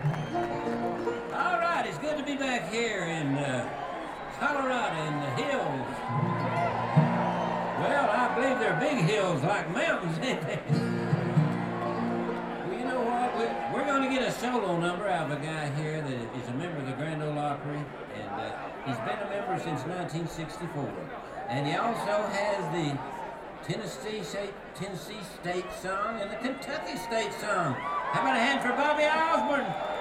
All right, it's good to be back here in Colorado in the hills. Well, I believe they're big hills like mountains, ain't they? Well, you know what? We're going to get a solo number out of a guy here that is a member of the Grand Ole Opry, and he's been a member since 1964. And he also has the Tennessee State song and the Kentucky State song. How about a hand for Bobby Osborne?